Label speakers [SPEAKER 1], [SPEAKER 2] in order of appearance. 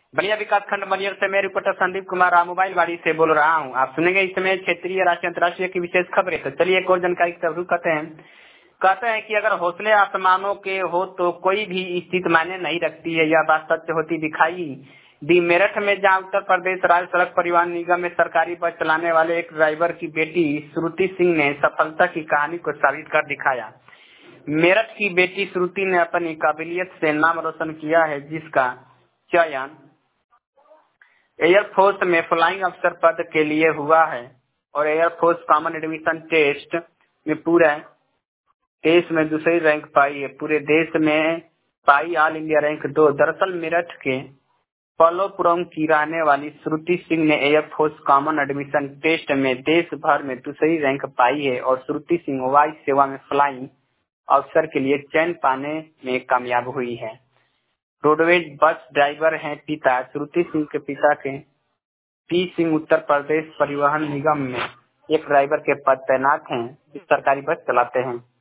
[SPEAKER 1] बलिया विकास खंड मलियर से मैं रिपोर्टर संदीप कुमार मोबाइल बाड़ी से बोल रहा हूं। आप सुनेंगे इस समय क्षेत्रीय, राष्ट्रीय, अंतर्राष्ट्रीय की विशेष खबरें। तो चलिए एक और जानकारी की तरफ रुख करते हैं। कहते हैं कि अगर हौसले आसमानों के हो तो कोई भी स्थिति मायने नहीं रखती है। यह बात सत्य होती दिखाई दी मेरठ में, जहां उत्तर प्रदेश राज्य सड़क परिवहन निगम में सरकारी बस चलाने वाले एक ड्राइवर की बेटी श्रुति सिंह ने सफलता की कहानी को साबित कर दिखाया। मेरठ की बेटी श्रुति ने अपनी काबिलियत से नाम रोशन किया है, जिसका चयन एयरफोर्स में फ्लाइंग अफसर पद के लिए हुआ है और एयरफोर्स कॉमन एडमिशन टेस्ट में पूरे देश में दूसरी रैंक पाई है। पूरे देश में पाई ऑल इंडिया रैंक 2। दरअसल मेरठ के पल्लोपुरम की रहने वाली श्रुति सिंह ने एयरफोर्स कॉमन एडमिशन टेस्ट में देश भर में दूसरी रैंक पाई है और श्रुति सिंह वायु सेवा में फ्लाइंग अफसर के लिए चयन पाने में कामयाब हुई है। रोडवेज बस ड्राइवर हैं पिता। श्रुति सिंह के पिता के पी सिंह उत्तर प्रदेश परिवहन निगम में एक ड्राइवर के पद तैनात हैं, जो सरकारी बस चलाते हैं।